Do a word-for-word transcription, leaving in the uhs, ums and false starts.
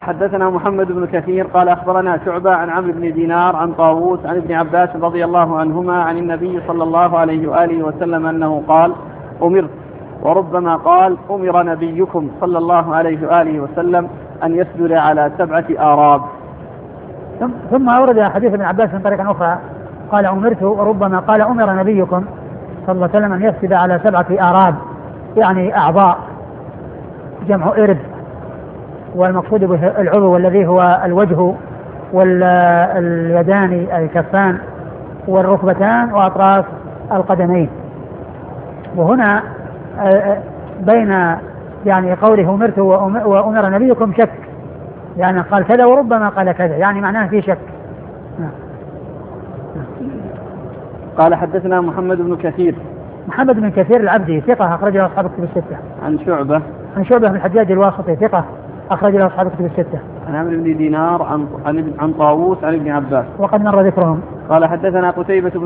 حدثنا محمد بن كثير قال أخبرنا شعبة عن عمرو بن دينار عن طاووس عن ابن عباس رضي الله عنهما عن النبي صلى الله عليه وآله وسلم أنه قال: أمرت، وربما قال: أمر نبيكم صلى الله عليه وآله وسلم أن يسجد على سبعة آراب. ثم أورد حديث ابن عباس من طريقة أخرى قال: أمرت، وربما قال: أمر نبيكم صلى الله عليه وسلم أن يسجد على سبعة آراب، يعني أعضاء، جمع إرب، والمقصود به العضو الذي هو الوجه واليدان الكفان والركبتان وأطراف القدمين. وهنا بين يعني قوله أمرت وأمر نبيكم شك، يعني قال كذا وربما قال كذا، يعني معناه في شك. قال: حدثنا محمد بن كثير. محمد بن كثير العبدي ثقة أخرج له أصحاب الكتب الستة. عن شعبة. عن شعبة بن الحجاج الواسطي ثقة أخرج له أصحاب الكتب الستة. عن عمرو بن دينار عن عن طاووس عن ابن عباس، وقد مر ذكرهم. قال: حدثنا قتيبة